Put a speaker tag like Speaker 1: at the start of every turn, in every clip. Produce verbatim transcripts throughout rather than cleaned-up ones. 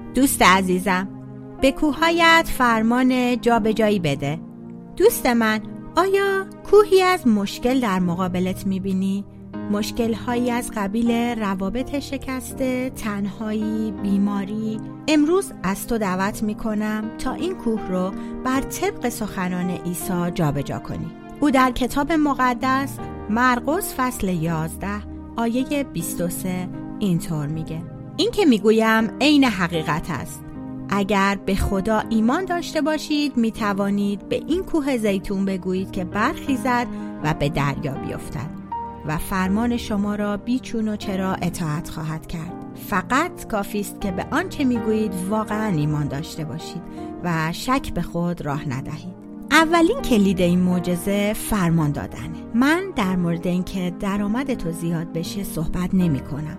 Speaker 1: دوست عزیزم، به کوه‌هایت فرمان جابجایی بده. دوست من، آیا کوهی از مشکل در مقابلت می‌بینی؟ مشکل‌هایی از قبیل روابط شکسته، تنهایی، بیماری. امروز از تو دعوت می‌کنم تا این کوه رو بر طبق سخنان عیسی جابجا کنی. او در کتاب مقدس مرقس فصل یازده آیه بیست و سه اینطور میگه: این که میگویم عین حقیقت است. اگر به خدا ایمان داشته باشید می توانید به این کوه زیتون بگویید که برخیزد و به دریا بیفتد و فرمان شما را بیچون و چرا اطاعت خواهد کرد. فقط کافی است که به آنچه میگویید واقعا ایمان داشته باشید و شک به خود راه ندهید. اولین کلید این معجزه فرمان دادنه. من در مورد اینکه درآمد تو زیاد بشه صحبت نمی کنم،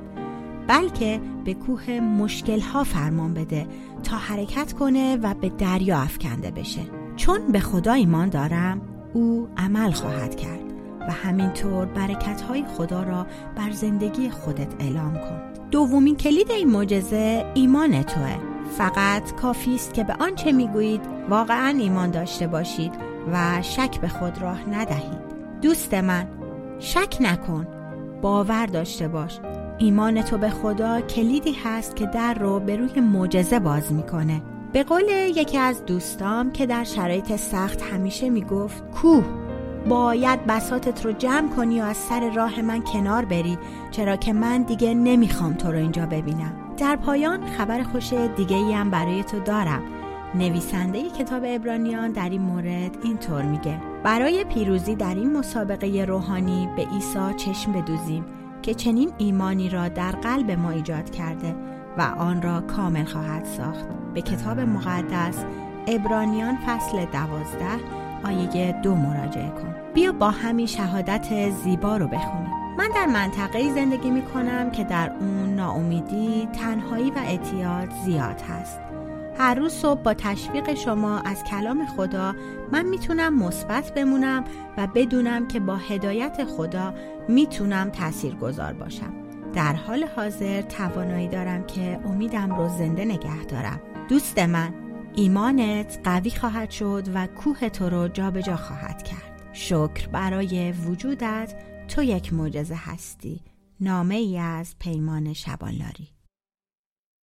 Speaker 1: بلکه به کوه مشکل‌ها فرمان بده تا حرکت کنه و به دریا افکنده بشه. چون به خدا ایمان دارم، او عمل خواهد کرد و همینطور برکت‌های خدا را بر زندگی خودت اعلام کن. دومین کلید این معجزه ایمان توئه. فقط کافی است که به آنچه میگویید واقعاً ایمان داشته باشید و شک به خود راه ندهید. دوست من، شک نکن، باور داشته باش. ایمان تو به خدا کلیدی هست که در رو به روی معجزه باز میکنه. به قول یکی از دوستام که در شرایط سخت همیشه میگفت: کوه، باید بساطت رو جمع کنی و از سر راه من کنار بری، چرا که من دیگه نمیخوام تو رو اینجا ببینم. در پایان خبر خوش دیگه ای هم برای تو دارم. نویسنده کتاب عبرانیان در این مورد اینطور میگه: برای پیروزی در این مسابقه روحانی به عیسی چشم بدوزیم که چنین ایمانی را در قلب ما ایجاد کرده و آن را کامل خواهد ساخت. به کتاب مقدس عبرانیان فصل دوازده آیه دو مراجعه کن. بیا با همین شهادت زیبا رو بخونیم. من در منطقه‌ای زندگی می کنم که در اون ناامیدی، تنهایی و اعتیاد زیاد هست. هر روز صبح با تشویق شما از کلام خدا من میتونم مثبت بمونم و بدونم که با هدایت خدا میتونم تاثیرگذار باشم. در حال حاضر توانایی دارم که امیدم رو زنده نگه دارم. دوست من، ایمانت قوی خواهد شد و کوه تو رو جابجا خواهد کرد. شکر برای وجودت. تو یک معجزه هستی. نامه ای از پیمان شبانلاری.